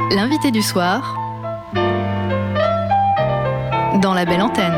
L'invité du soir dans la belle antenne.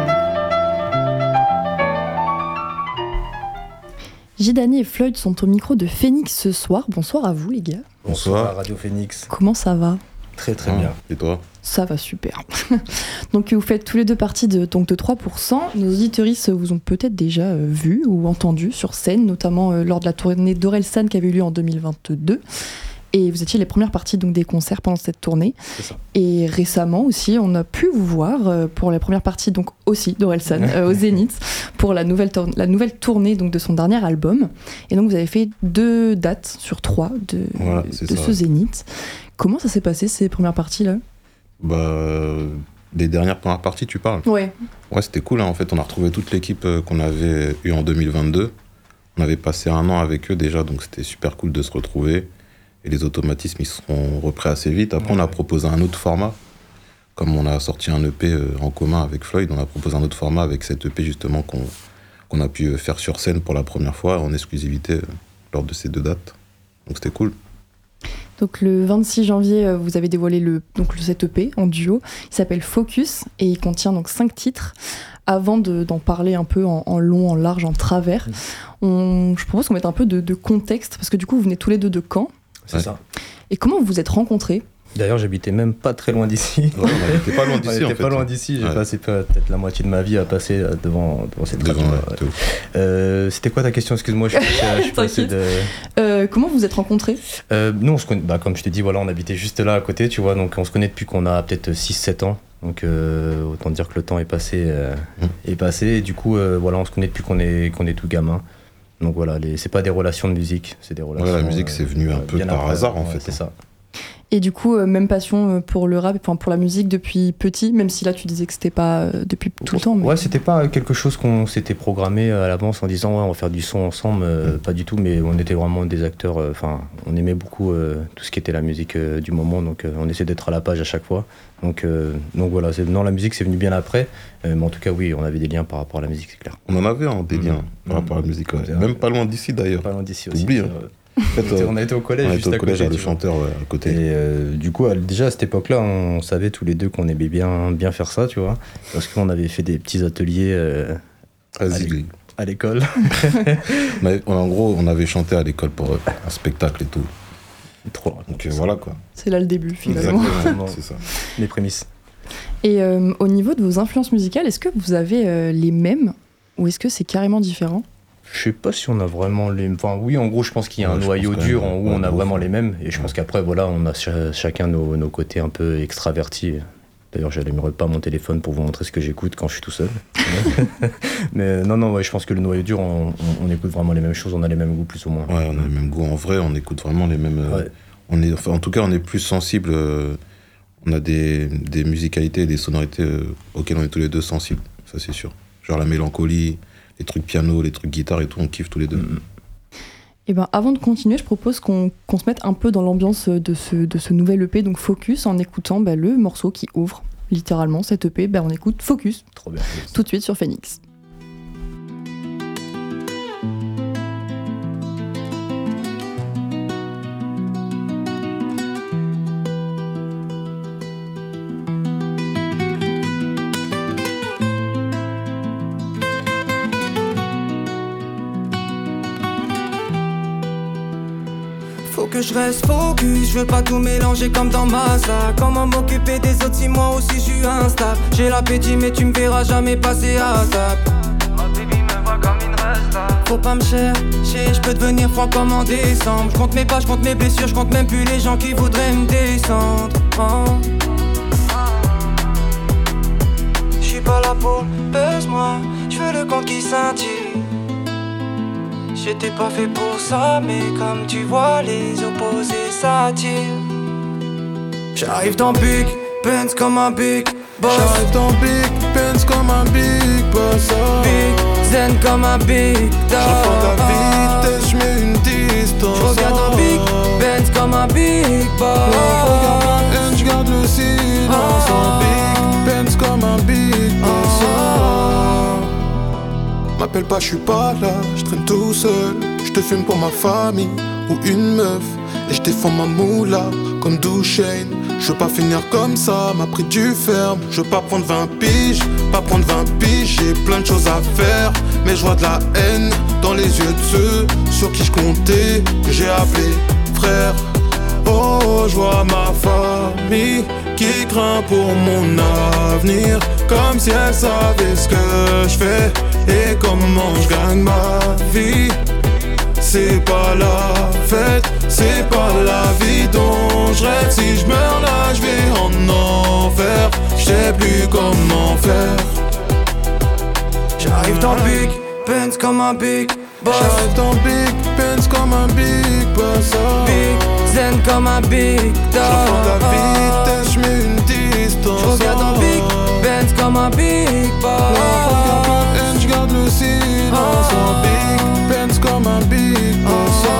J-Dani et Floyd sont au micro de Phoenix ce soir. Bonsoir à vous les gars. Bonsoir Radio Phoenix. Comment ça va ? Très bien. Et toi ? Ça va super. Donc vous faites tous les deux partie de 3%. Nos auditeuristes vous ont peut-être déjà vu ou entendu sur scène, notamment lors de la tournée d'Orelsan qui avait eu lieu en 2022. Et vous étiez les premières parties donc, des concerts pendant cette tournée. C'est ça. Et récemment aussi, on a pu vous voir pour la première partie donc aussi d'Orelsan au Zénith pour la nouvelle tournée donc, de son dernier album. Et donc vous avez fait 2 dates sur 3 de ce Zénith. Comment ça s'est passé ces premières parties-là ? Les dernières premières parties, tu parles ? Ouais, c'était cool. Hein. En fait, on a retrouvé toute l'équipe qu'on avait eue en 2022. On avait passé 1 an avec eux déjà, donc c'était super cool de se retrouver. Et les automatismes, ils seront repris assez vite. Après, on a proposé un autre format. Comme on a sorti un EP en commun avec Floyd, on a proposé un autre format avec cet EP justement qu'on a pu faire sur scène pour la première fois en exclusivité lors de ces 2 dates. Donc c'était cool. donc le 26 janvier, vous avez dévoilé cet EP en duo. Il s'appelle Focus et il contient donc 5 titres. Avant d'en parler un peu en long, en large, en travers, je propose qu'on mette un peu de contexte, parce que du coup, vous venez tous les deux de Caen. C'est ça. Et comment vous vous êtes rencontrés ? D'ailleurs, j'habitais même pas très loin d'ici. Ouais, on n'était pas loin d'ici en fait. Pas loin d'ici. J'ai passé peut-être la moitié de ma vie à passer devant cette radio. C'était quoi ta question ? Excuse-moi, je suis passé de... Comment vous vous êtes rencontrés ? Nous, on se connaît, comme je t'ai dit, on habitait juste là à côté, tu vois, donc on se connaît depuis qu'on a peut-être 6-7 ans. Donc autant dire que le temps est passé. Et du coup, on se connaît depuis qu'on est tout gamin. Donc voilà, c'est pas des relations de musique, c'est des relations... la musique, c'est venu un peu par hasard, en fait. C'est ça. Et du coup, même passion pour le rap, pour la musique depuis petit, même si là, tu disais que c'était pas depuis tout le temps. Mais... Ouais, c'était pas quelque chose qu'on s'était programmé à l'avance en disant, on va faire du son ensemble, pas du tout, mais on était vraiment des acteurs, on aimait beaucoup tout ce qui était la musique du moment, donc on essayait d'être à la page à chaque fois. Donc voilà, la musique, c'est venu bien après, mais en tout cas, oui, on avait des liens par rapport à la musique, c'est clair. On en avait des liens par rapport à la musique, ouais. Même pas loin d'ici d'ailleurs. Pas loin d'ici aussi. Oublie, En fait, on a été au collège, juste à côté. Le chanteur à côté. Et du coup, déjà à cette époque-là, on savait tous les deux qu'on aimait bien faire ça, tu vois, parce qu'on avait fait des petits ateliers à l'école. Mais en gros, on avait chanté à l'école pour un spectacle et tout. Trop. Donc voilà quoi. C'est là le début finalement. Exactement, c'est ça. Les prémices. Et au niveau de vos influences musicales, est-ce que vous avez les mêmes ou est-ce que c'est carrément différent ? Je sais pas si on a vraiment les... Enfin oui, en gros, je pense qu'il y a un noyau dur où on a vraiment les mêmes. Et je pense qu'après, on a chacun nos côtés un peu extravertis. D'ailleurs, j'allumerai pas mon téléphone pour vous montrer ce que j'écoute quand je suis tout seul. Mais non, je pense que le noyau dur, on écoute vraiment les mêmes choses, on a les mêmes goûts plus ou moins. Ouais, on a les mêmes goûts. En vrai, on écoute vraiment les mêmes... en tout cas, on est plus sensible. On a des musicalités et des sonorités auxquelles on est tous les deux sensibles. Ça, c'est sûr. Genre la mélancolie... les trucs piano, les trucs guitare et tout, on kiffe tous les deux. Et avant de continuer, je propose qu'on se mette un peu dans l'ambiance de ce nouvel EP, donc Focus, en écoutant le morceau qui ouvre littéralement cet EP. On écoute Focus. Trop bien. Tout de suite sur Phoenix. Que je reste focus, je veux pas tout mélanger comme dans Massa. Comment m'occuper des autres si moi aussi je suis instable. J'ai l'appétit mais tu me verras jamais passer à table. Ma baby me voit comme une resta. Faut pas me chercher, je peux devenir froid comme en décembre. Je compte mes pas, je compte mes blessures, je compte même plus les gens qui voudraient me descendre. Je suis pas là pour baise-moi, je veux le compte qui scintille. J'étais pas fait pour ça, mais comme tu vois, les opposés s'attirent. J'arrive dans Big Benz comme un Big Boss. J'arrive dans Big Benz comme un Big Boss. Big Zen comme un Big Dog. J'entends la vitesse, j'mets une distance. J'regarde dans Big Benz comme un Big Boss. Regarde ma haine, j'garde le silence. Big Benz comme un Big Boss. M'appelle pas, j'suis pas là, j'traîne tout seul. J'te fume pour ma famille ou une meuf. Et j'défends ma moula comme Duchesne. Je veux pas finir comme ça, m'a pris du ferme. Je veux pas prendre 20 piges, j'ai plein de choses à faire. Mais je vois de la haine dans les yeux de ceux sur qui je comptais, que j'ai appelé frère. Oh, je vois ma famille qui craint pour mon avenir, comme si elle savait ce que je fais et comment je gagne ma vie. C'est pas la fête, c'est pas la vie dont je rêve. Si je meurs là, je vais en enfer. Je sais plus comment faire. J'arrive dans Big Benz comme un Big Boss. J'arrive dans Big Benz comme un Big Boss. Big Zen comme un Big Dog. J'entends la vitesse, j'mets une distance. J'regarde dans Big Benz comme un Big Boss. J'garde le silence. Big Benz comme un Big Boss.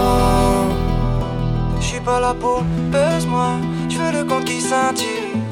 J'suis pas là pour baise-moi, j'veux le compte qui scintille.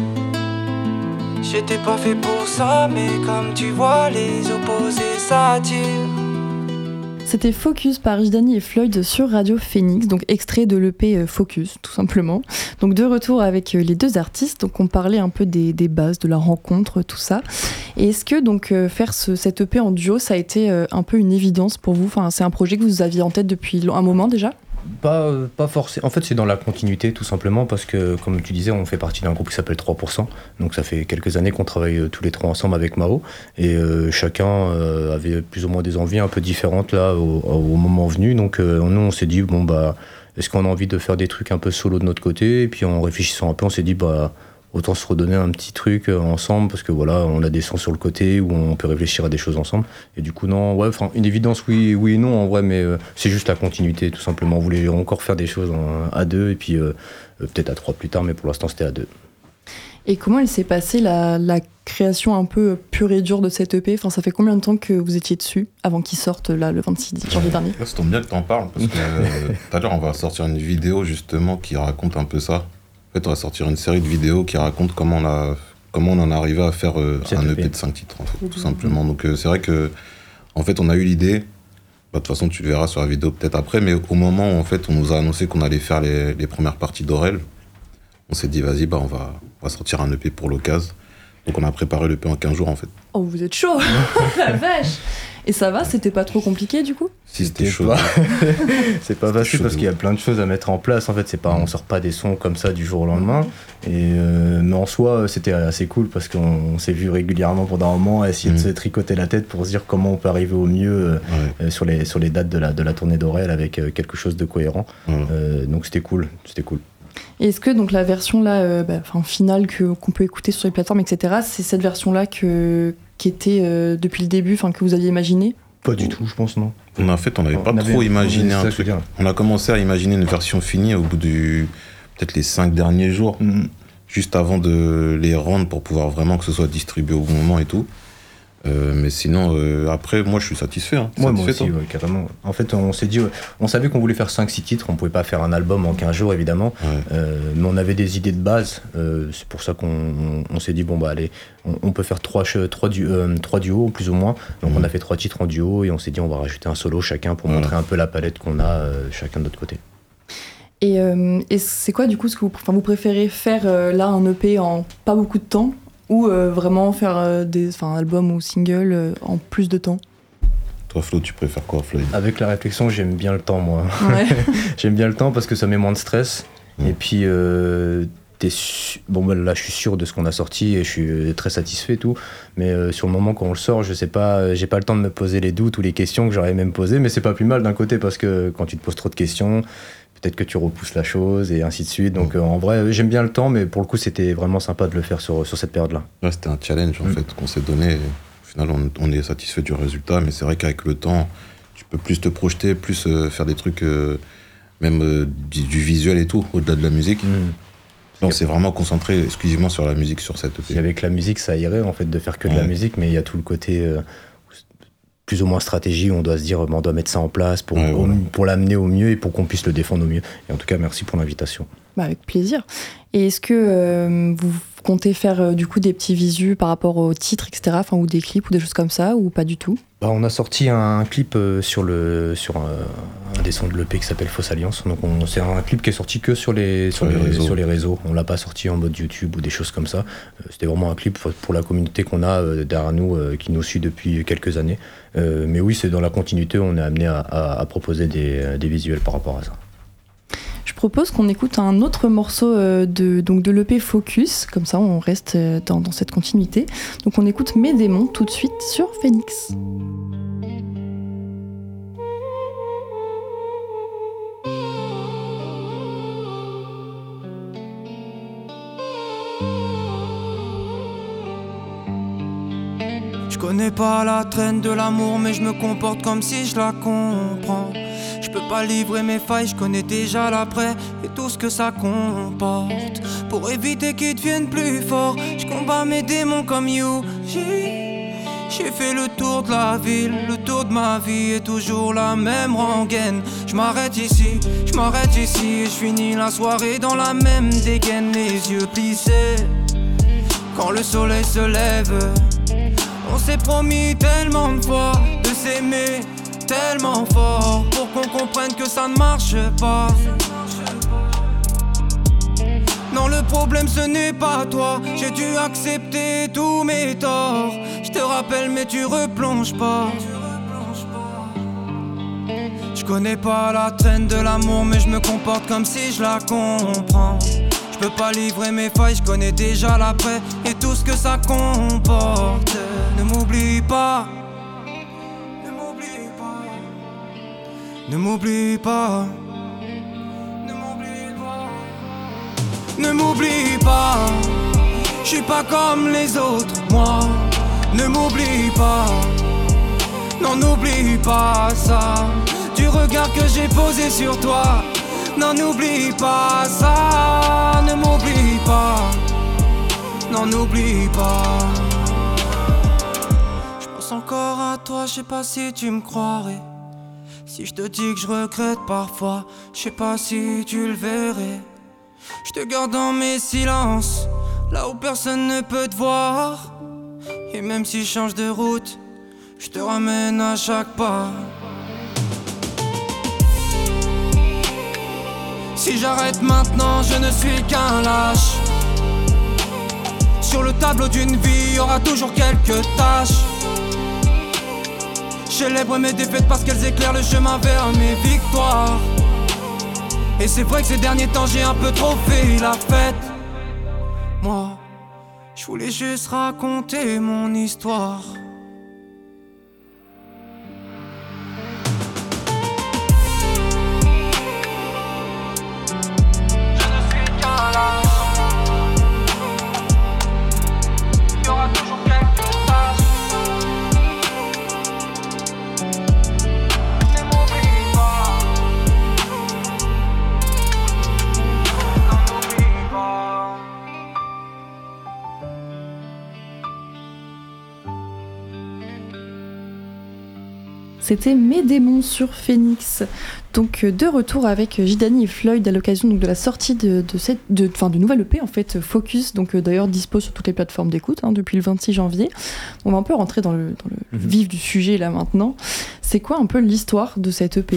J'étais pas fait pour ça, mais comme tu vois, les opposés s'attirent. C'était Focus par Rijdani et Floyd sur Radio Phoenix, donc extrait de l'EP Focus, tout simplement. Donc de retour avec les deux artistes, donc on parlait un peu des bases, de la rencontre, tout ça. Et est-ce que donc faire cette EP en duo, ça a été un peu une évidence pour vous ? Enfin, c'est un projet que vous aviez en tête depuis un moment déjà ? Pas forcément. En fait, c'est dans la continuité, tout simplement, parce que, comme tu disais, on fait partie d'un groupe qui s'appelle 3%. Donc, ça fait quelques années qu'on travaille tous les trois ensemble avec Mao. Et chacun avait plus ou moins des envies un peu différentes, là, au moment venu. Donc, nous, on s'est dit, bon, bah, est-ce qu'on a envie de faire des trucs un peu solo de notre côté ? Et puis, en réfléchissant un peu, on s'est dit, bah, autant se redonner un petit truc ensemble, parce que voilà, on a des sons sur le côté où on peut réfléchir à des choses ensemble. Et du coup, non, ouais, enfin, une évidence, oui et non, en vrai, mais c'est juste la continuité, tout simplement. On voulait encore faire des choses à deux, et puis peut-être à trois plus tard, mais pour l'instant, c'était à deux. Et comment elle s'est passée la création un peu pure et dure de cette EP ? Enfin, ça fait combien de temps que vous étiez dessus, avant qu'il sorte là, le 26 janvier dernier ? Ça tombe bien que t'en parles, parce que tout à l'heure, on va sortir une vidéo, justement, qui raconte un peu ça. En fait, on va sortir une série de vidéos qui racontent comment on en est arrivé à faire un EP de 5 titres, en fait, tout simplement. Donc, c'est vrai que, en fait, on a eu l'idée. De toute façon, tu le verras sur la vidéo peut-être après, mais au moment où, en fait, on nous a annoncé qu'on allait faire les premières parties d'Aurel, on s'est dit, vas-y, on va sortir un EP pour l'occasion. Donc, on a préparé l'EP en 15 jours, en fait. Oh, vous êtes chaud. La vache. Et ça va, c'était pas trop compliqué, du coup ? Si, c'était chaud. C'est pas facile parce qu'il y a plein de choses à mettre en place. En fait, c'est pas, on sort pas des sons comme ça du jour au lendemain. Et mais en soi, c'était assez cool parce qu'on s'est vu régulièrement pendant un moment à essayer de se tricoter la tête pour se dire comment on peut arriver au mieux sur les dates de la tournée d'Aurel avec quelque chose de cohérent. Donc c'était cool. Et est-ce que donc la version là, finale qu'on peut écouter sur les plateformes, etc., c'est cette version-là qui était depuis le début, que vous aviez imaginé ? Pas du tout, je pense, non. On n'avait pas trop imaginé un truc. On a commencé à imaginer une version finie au bout peut-être les 5 derniers jours, juste avant de les rendre pour pouvoir vraiment que ce soit distribué au bon moment et tout. Mais sinon, après, moi, je suis satisfait. Moi aussi, carrément. En fait, on s'est dit, on savait qu'on voulait faire 5-6 titres, on pouvait pas faire un album en 15 jours, évidemment, mais on avait des idées de base, c'est pour ça qu'on s'est dit, bon, bah, allez, on peut faire 3 duos, plus ou moins, donc on a fait 3 titres en duo, et on s'est dit, on va rajouter un solo chacun pour montrer un peu la palette qu'on a chacun de notre côté. Et c'est quoi, du coup, ce que vous préférez faire là, un EP en pas beaucoup de temps ? Ou vraiment faire un album ou single en plus de temps ? Toi, Flo, tu préfères quoi, Floyd ? Avec la réflexion, j'aime bien le temps, moi. Ouais. J'aime bien le temps parce que ça met moins de stress. Et puis, là, je suis sûr de ce qu'on a sorti et je suis très satisfait et tout. Mais sur le moment, quand on le sort, je sais pas, j'ai pas le temps de me poser les doutes ou les questions que j'aurais même posées. Mais c'est pas plus mal d'un côté parce que quand tu te poses trop de questions, peut-être que tu repousses la chose et ainsi de suite. Donc en vrai, j'aime bien le temps, mais pour le coup, c'était vraiment sympa de le faire sur cette période-là. Ouais, c'était un challenge en fait qu'on s'est donné. Au final, on est satisfait du résultat, mais c'est vrai qu'avec le temps, tu peux plus te projeter, plus faire des trucs, même du visuel et tout, au-delà de la musique. On s'est vraiment concentré exclusivement sur la musique sur cette EP. Et avec la musique, ça irait en fait de faire que de la musique, mais il y a tout le côté plus ou moins stratégie où on doit se dire on doit mettre ça en place pour l'amener au mieux et pour qu'on puisse le défendre au mieux. Et en tout cas, merci pour l'invitation. Avec plaisir. Et est-ce que vous comptez faire du coup des petits visus par rapport aux titres, etc., ou des clips ou des choses comme ça, ou pas du tout? On a sorti un clip sur un des sons de l'EP qui s'appelle Fausse Alliance. Donc c'est un clip qui est sorti que sur les réseaux. On l'a pas sorti en mode YouTube ou des choses comme ça. C'était vraiment un clip pour la communauté qu'on a derrière nous, qui nous suit depuis quelques années. Mais oui, c'est dans la continuité, on est amené à proposer des visuels par rapport à ça. Je propose qu'on écoute un autre morceau de l'EP Focus, comme ça on reste dans cette continuité. Donc on écoute Mes démons tout de suite sur Phoenix. Je connais pas la traîne de l'amour, mais je me comporte comme si je la comprends. Je peux pas livrer mes failles, je connais déjà l'après et tout ce que ça comporte. Pour éviter qu'ils deviennent plus forts, je combats mes démons comme you. J'ai fait le tour de la ville, le tour de ma vie est toujours la même rengaine. Je m'arrête ici et je finis la soirée dans la même dégaine, les yeux plissés. Quand le soleil se lève, on s'est promis tellement de fois de s'aimer tellement fort pour qu'on comprenne que ça ne marche pas. Non, le problème ce n'est pas toi, j'ai dû accepter tous mes torts. Je te rappelle mais tu replonges pas. Je connais pas la traîne de l'amour, mais je me comporte comme si je la comprends. Je peux pas livrer mes failles, je connais déjà l'après et tout ce que ça comporte. Ne m'oublie pas. Ne m'oublie pas. Ne m'oublie pas. Je suis pas comme les autres, moi. Ne m'oublie pas. Non, n'oublie pas ça. Du regard que j'ai posé sur toi. Non, n'oublie pas ça. Ne m'oublie pas. Non, n'oublie pas. Je pense encore à toi, je sais pas si tu me croirais. Si je te dis que je regrette parfois, je sais pas si tu le verrais. Je te garde dans mes silences, là où personne ne peut te voir. Et même si je change de route, je te ramène à chaque pas. Si j'arrête maintenant, je ne suis qu'un lâche. Sur le tableau d'une vie, y aura toujours quelques tâches. Je célèbre mes défaites parce qu'elles éclairent le chemin vers mes victoires. Et c'est vrai que ces derniers temps j'ai un peu trop fait la fête. Moi, je voulais juste raconter mon histoire. Je ne suis qu'un lâche. Il y aura toujours quelques tâches. C'était Mes démons sur Phoenix. Donc de retour avec Jidani et Floyd à l'occasion donc, de la sortie de nouvelle EP en fait, Focus, donc d'ailleurs dispo sur toutes les plateformes d'écoute depuis le 26 janvier. On va un peu rentrer dans le vif du sujet là maintenant. C'est quoi un peu l'histoire de cette EP ?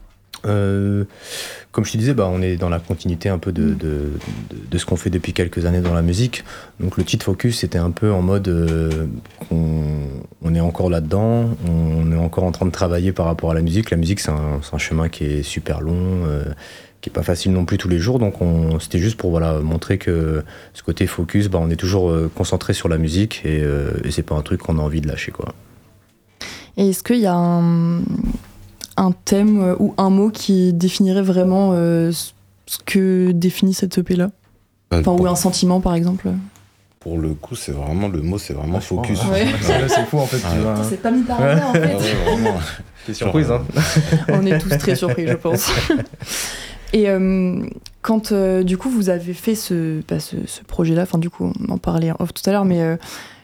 Comme je te disais, on est dans la continuité un peu de ce qu'on fait depuis quelques années dans la musique. Donc le titre Focus, c'était un peu en mode on est encore là-dedans, on est encore en train de travailler par rapport à la musique. La musique, c'est un chemin qui est super long, qui est pas facile non plus tous les jours. Donc c'était juste pour montrer que ce côté focus, on est toujours concentré sur la musique et c'est pas un truc qu'on a envie de lâcher, quoi. Et est-ce qu'il y a un thème ou un mot qui définirait vraiment ce que définit cette EP-là, ou un sentiment par exemple? Pour le coup, c'est vraiment focus. Ouais. C'est fou en fait. C'est pas mis par hasard en fait. Vraiment. T'es surprise, hein? On est tous très surpris, je pense. Et quand du coup vous avez fait ce projet-là, du coup on en parlait en off tout à l'heure, mais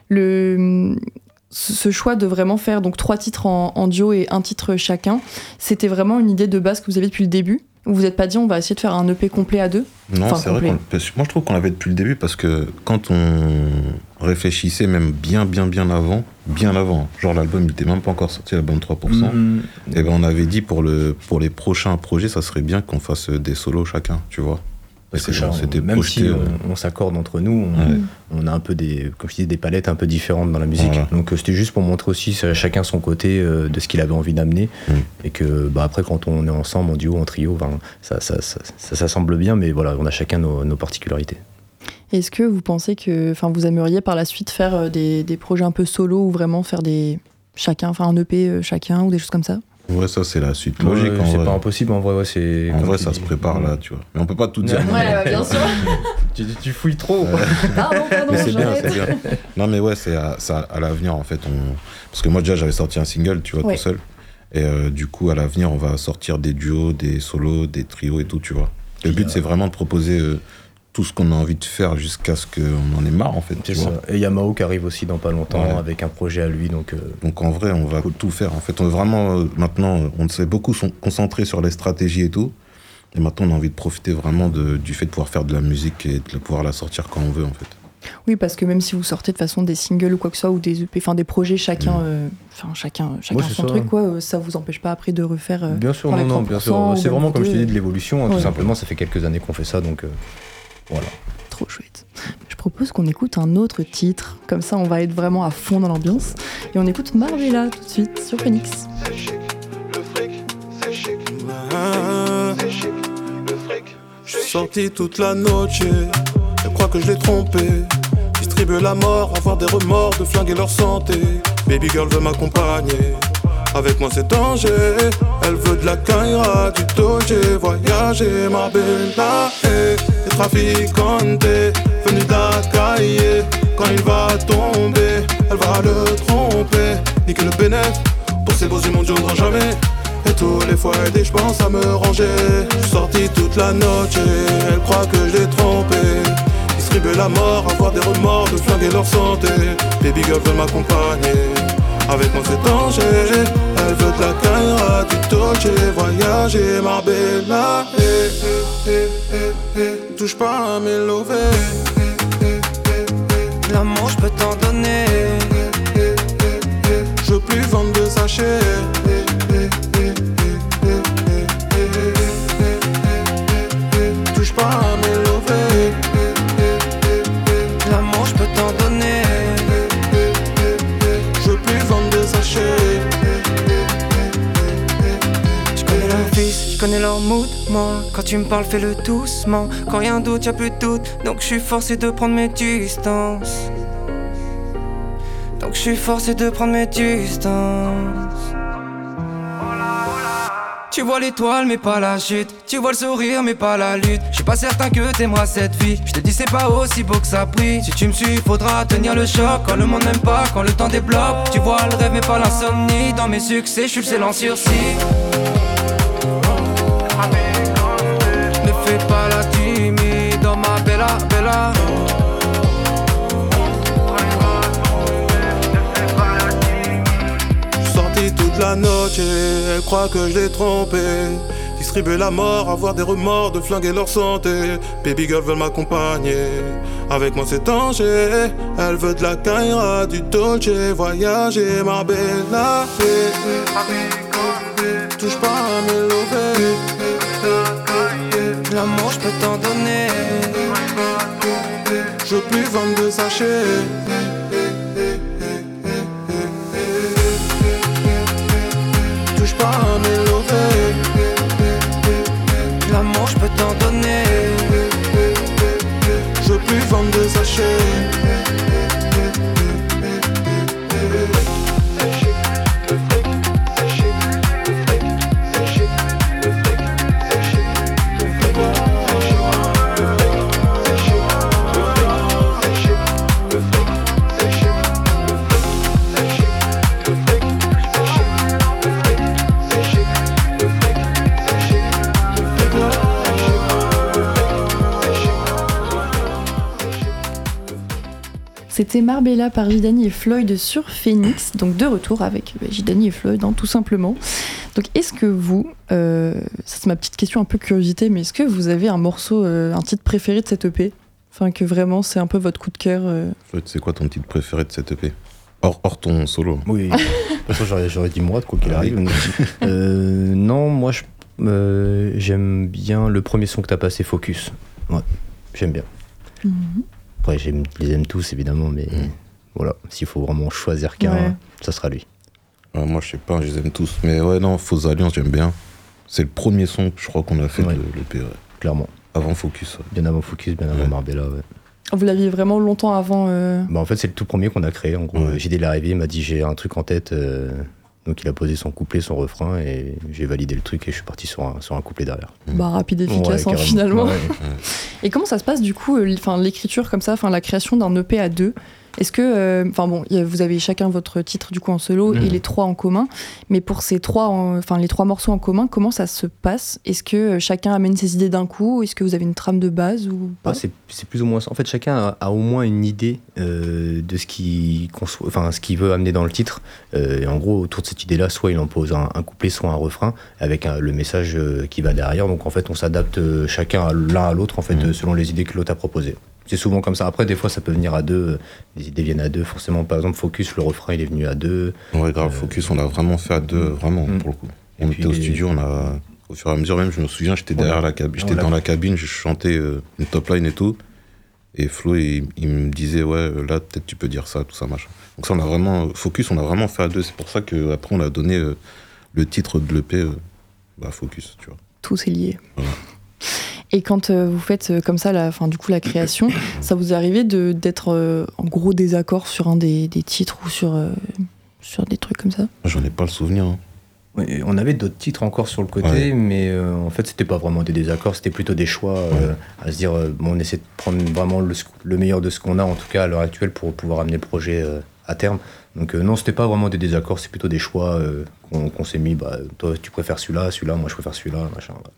ce choix de vraiment faire donc 3 titres en duo et 1 titre chacun, c'était vraiment une idée de base que vous avez depuis le début? Vous vous êtes pas dit on va essayer de faire un EP complet à 2? Non, c'est vrai moi je trouve qu'on l'avait depuis le début parce que quand on réfléchissait même bien avant, genre l'album il était même pas encore sorti, l'album 3%, et ben on avait dit pour les prochains projets ça serait bien qu'on fasse des solos chacun, tu vois. Parce que c'était même projeté, si on s'accorde entre nous, on a un peu comme je disais, des palettes un peu différentes dans la musique. Voilà. Donc c'était juste pour montrer aussi chacun son côté de ce qu'il avait envie d'amener. Et que après, quand on est ensemble, en duo, en trio, ça s'assemble bien, mais voilà, on a chacun nos particularités. Est-ce que vous pensez que vous aimeriez par la suite faire des projets un peu solo ou vraiment faire un EP chacun ou des choses comme ça? Ouais, ça c'est la suite logique. C'est pas impossible en vrai. Ouais, c'est en vrai, ça se prépare là, tu vois. Mais on peut pas tout dire. Ouais, bien sûr. tu fouilles trop. Pardon, mais c'est bien. Non, mais ouais, c'est à l'avenir en fait. Parce que moi déjà j'avais sorti un single, tu vois, tout seul. Et du coup, à l'avenir, on va sortir des duos, des solos, des trios et tout, tu vois. Le but, c'est vraiment de proposer tout ce qu'on a envie de faire jusqu'à ce qu'on en ait marre en fait. C'est ça. Et il y a Mao qui arrive aussi dans pas longtemps avec un projet à lui. Donc en vrai on va tout faire en fait. On est vraiment maintenant on s'est beaucoup concentré sur les stratégies et tout. Et maintenant on a envie de profiter vraiment du fait de pouvoir faire de la musique et de pouvoir la sortir quand on veut en fait. Oui, parce que même si vous sortez de façon des singles ou quoi que ce soit, ou des EP, des projets chacun son truc, quoi, ça vous empêche pas après de refaire. Bien sûr, non, bien sûr. C'est vraiment comme je te dis de l'évolution, tout simplement. Ça fait quelques années qu'on fait ça, donc voilà. Trop chouette. Je propose qu'on écoute un autre titre, comme ça on va être vraiment à fond dans l'ambiance. Et on écoute Marbella tout de suite sur Phoenix. C'est chic, le fric, c'est chic. C'est chic, le fric. Je suis sorti toute la noche, je crois que je l'ai trompé. Distribuer la mort, avoir des remords, de flinguer leur santé. Baby girl veut m'accompagner, avec moi c'est danger. Elle veut de la caïra, du doge, voyager, Marbella. Des traficantes, venus d'Akaïe. Quand il va tomber, elle va le tromper. Niquer le bénéfice, pour ces beaux yeux mon Dieu ne jamais. Et tous les fois elle dit j'pense à me ranger. J'suis sorti toute la noche, elle croit que je l'ai trompé. Distribuer la mort, avoir des remords, de flinguer leur santé. Baby girl veut m'accompagner, avec moi c'est danger. Elle veut de la caïra, du doge, voyager, Marbella. Touche pas à mes lovés. L'amour je peux t'en donner. Je veux plus vendre de sachets. Touche pas à mes lovés. L'amour je peux t'en donner. Je veux plus vendre de sachets. Je connais leur vice, je connais leur mood, moi. Quand tu me parles fais-le doucement. Quand y'a un doute y'a plus de doute. Donc je suis forcé de prendre mes distances. Tu vois l'étoile mais pas la chute. Tu vois le sourire mais pas la lutte. Je suis pas certain que t'aimeras cette vie. Je te dis c'est pas aussi beau que ça brille. Si tu me suis faudra tenir le choc. Quand le monde n'aime pas, quand le temps débloque. Tu vois le rêve mais pas l'insomnie. Dans mes succès je suis le seul en sursis. Ne fais pas la timide dans ma bella bella. Toute la noche, elle croit que je l'ai trompé. Distribuer la mort, avoir des remords, de flinguer leur santé. Baby girl veut m'accompagner, avec moi c'est danger. Elle veut de la caïra, du doge, voyager, Marbella. Touche pas à mes lovés. L'amour je peux t'en donner. Je veux plus vendre de sachets. Pas à mes lovés. L'amour je peux t'en donner. Je veux plus vendre de sachets. C'était Marbella par J Dany et Floyd sur Phoenix, donc de retour avec J Dany et Floyd, hein, tout simplement. Donc est-ce que vous, ça c'est ma petite question un peu curiosité, mais est-ce que vous avez un morceau, un titre préféré de cette EP ? Enfin que vraiment c'est un peu votre coup de cœur C'est quoi ton titre préféré de cette EP ? Hors ton solo. Oui, de toute façon j'aurais dit moi, quoi qu'il arrive. Non, moi j'aime bien le premier son que t'as passé, Focus. Ouais, j'aime bien. Après je les aime tous évidemment, mais voilà, s'il faut vraiment choisir qu'un, ça sera lui. Moi je sais pas, je les aime tous. Mais ouais, non, Fausses Alliances, j'aime bien. C'est le premier son que je crois qu'on a fait de l'EP. Clairement. Avant Focus. Bien avant Focus, bien avant Marbella. Ouais. Vous l'aviez vraiment longtemps avant En fait, c'est le tout premier qu'on a créé. En gros, JD est arrivé, il m'a dit j'ai un truc en tête. Donc il a posé son couplet, son refrain, et j'ai validé le truc et je suis parti sur un couplet derrière. Rapide et efficace finalement. Et comment ça se passe du coup, l'écriture comme ça, la création d'un EP à deux ? Est-ce que, vous avez chacun votre titre du coup en solo et les trois en commun, mais pour ces les trois morceaux en commun, comment ça se passe ? Est-ce que chacun amène ses idées d'un coup ? Est-ce que vous avez une trame de base ou pas ? C'est plus ou moins ça. En fait, chacun a au moins une idée de ce qu'il veut amener dans le titre. Et en gros, autour de cette idée-là, soit il en pose un couplet, soit un refrain, avec le message qui va derrière. Donc en fait, on s'adapte chacun l'un à l'autre, en fait, selon les idées que l'autre a proposées. C'est souvent comme ça. Après, des fois, ça peut venir à deux. Les idées viennent à deux. Forcément, par exemple, Focus, le refrain, il est venu à deux. Ouais, grave. Focus, on l'a vraiment fait à deux, vraiment, pour le coup. On était au studio, au fur et à mesure, même, je me souviens, j'étais derrière la cabine. J'étais dans la cabine, je chantais une top line et tout. Et Flo, il me disait, ouais, là, peut-être tu peux dire ça, tout ça, machin. Donc ça, Focus, on a vraiment fait à deux. C'est pour ça qu'après, on a donné le titre de l'EP, Focus, tu vois. Tout est lié. Voilà. Et quand vous faites comme ça la création, ça vous est arrivé d'être en gros désaccord sur un des titres ou sur des trucs comme ça ? J'en ai pas le souvenir. Hein. Oui, on avait d'autres titres encore sur le côté, mais en fait c'était pas vraiment des désaccords, c'était plutôt des choix à se dire on essaie de prendre vraiment le meilleur de ce qu'on a en tout cas à l'heure actuelle pour pouvoir amener le projet à terme. Donc non, c'était pas vraiment des désaccords, c'est plutôt des choix qu'on s'est mis. Toi tu préfères celui-là, moi je préfère celui-là, machin. Ouais.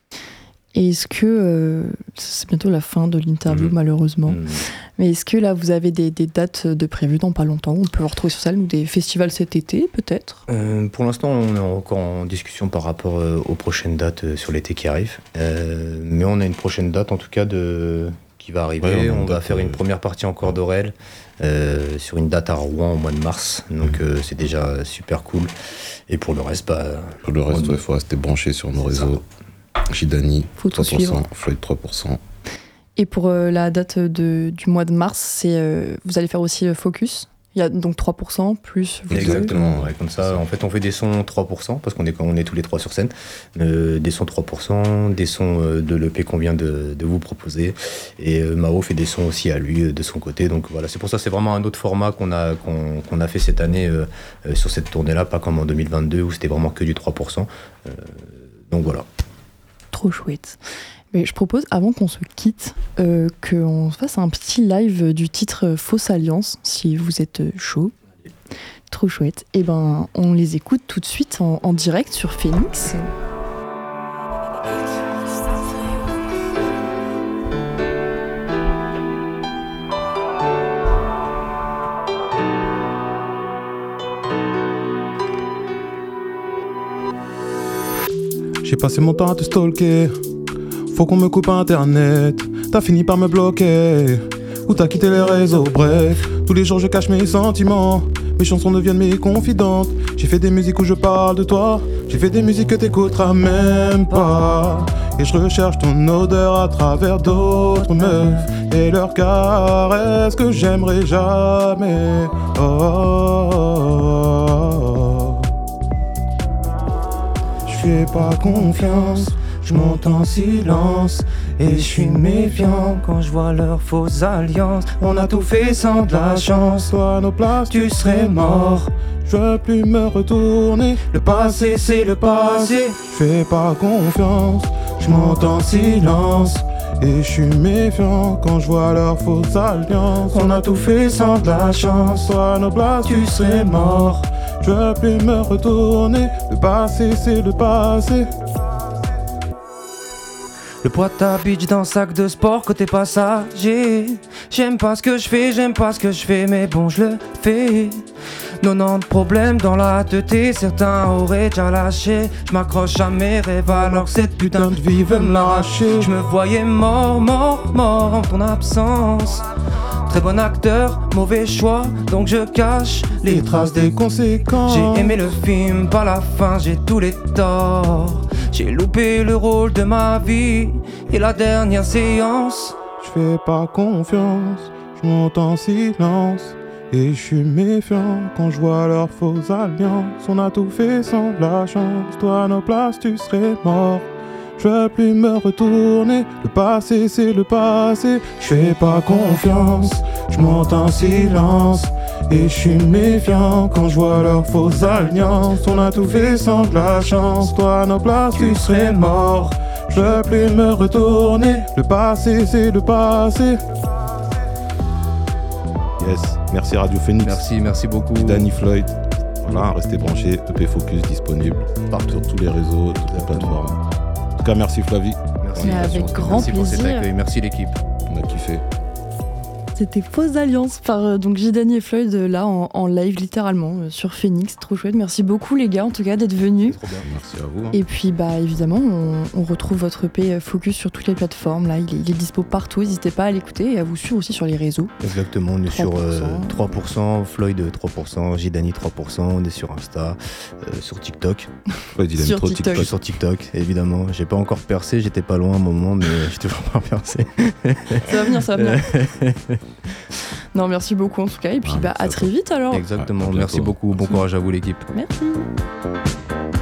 Et est-ce que, c'est bientôt la fin de l'interview malheureusement, mais est-ce que là vous avez des dates de prévues dans pas longtemps ? On peut vous retrouver sur scène ou des festivals cet été peut-être ? Pour l'instant on est encore en discussion par rapport aux prochaines dates sur l'été qui arrive, mais on a une prochaine date en tout cas qui va arriver. On va faire une première partie encore d'Aurel sur une date à Rouen au mois de mars, donc c'est déjà super cool. Et pour le reste, il faut rester branché sur nos réseaux. Jidani, 3%, Floyd 3%. Et pour la date du mois de mars, vous allez faire aussi Focus. Il y a donc 3% plus vous. Exactement, comme ça, en fait on fait des sons 3%, parce qu'on est tous les trois sur scène, des sons 3%, des sons de l'EP qu'on vient de vous proposer, et Mao fait des sons aussi à lui de son côté, donc voilà, c'est pour ça, c'est vraiment un autre format qu'on a fait cette année sur cette tournée-là, pas comme en 2022 où c'était vraiment que du 3%, donc voilà. Trop chouette. Mais je propose, avant qu'on se quitte, qu'on fasse un petit live du titre Fausses Alliances, si vous êtes chaud. Trop chouette. Et on les écoute tout de suite en direct sur Phoenix. J'ai passé mon temps à te stalker. Faut qu'on me coupe internet. T'as fini par me bloquer. Ou t'as quitté les réseaux. Bref, tous les jours je cache mes sentiments. Mes chansons deviennent mes confidentes. J'ai fait des musiques où je parle de toi. J'ai fait des musiques que t'écouteras même pas. Et je recherche ton odeur à travers d'autres meufs. Et leurs caresses que j'aimerais jamais. Je fais pas confiance, je monte en silence. Et je suis méfiant quand je vois leurs fausses alliances. On a tout fait sans de la chance. Toi à nos places tu serais mort. Je veux plus me retourner. Le passé c'est le passé. Je fais pas confiance, je monte en silence. Et je suis méfiant quand je vois leurs fausses alliances. On a tout fait sans de la chance. Toi à nos places tu serais mort. Je veux plus me retourner. Le passé c'est le passé. Le poids de ta bitch dans le sac de sport côté passager. J'aime pas ce que je fais, j'aime pas ce que je fais, mais bon je le fais. 90 problèmes dans la teuté, certains auraient déjà lâché. Je m'accroche à mes rêves alors que cette putain de vie veut me l'arracher. Je me voyais mort en ton absence. Très bon acteur, mauvais choix, donc je cache les traces des conséquences. J'ai aimé le film, pas la fin, j'ai tous les torts. J'ai loupé le rôle de ma vie et la dernière séance. Je fais pas confiance, je monte en silence. Et je suis méfiant quand je vois leurs fausses alliances. On a tout fait sans de la chance, toi à nos places tu serais mort. Je veux plus me retourner, le passé c'est le passé. Je fais pas confiance, je monte en silence. Et je suis méfiant quand je vois leurs fausses alliances. On a tout fait sans de la chance, toi à nos places tu serais mort. Je veux plus me retourner, le passé c'est le passé. Yes, merci Radio Phoenix. Merci beaucoup. Danny Floyd. Voilà, restez branchés. EP Focus disponible partout sur tous les réseaux, toutes les plateformes. En tout cas, merci Flavie. Merci. Mais avec grand Merci pour cet plaisir. accueil. Merci l'équipe. On a kiffé. C'était Fausse Alliance par donc J-Danny et Floyd là en live littéralement sur Phoenix. Trop chouette. Merci beaucoup les gars en tout cas d'être venus. Trop bien. Merci à vous. Et puis bah évidemment on retrouve votre EP Focus sur toutes les plateformes. Là il est dispo partout. N'hésitez pas à l'écouter et à vous suivre aussi sur les réseaux. Exactement, on est 3%. sur 3%, Floyd 3%, J-Danny 3%, on est sur Insta, sur TikTok. Floyd, il aime Sur trop TikTok. Je suis sur TikTok, évidemment. J'ai pas encore percé, j'étais pas loin un moment, mais j'ai toujours pas percé. Ça va venir. Non merci beaucoup en tout cas et puis Ah, bah merci à à très toi. vite alors. Exactement, À bientôt. merci beaucoup, bon courage à vous l'équipe. Merci.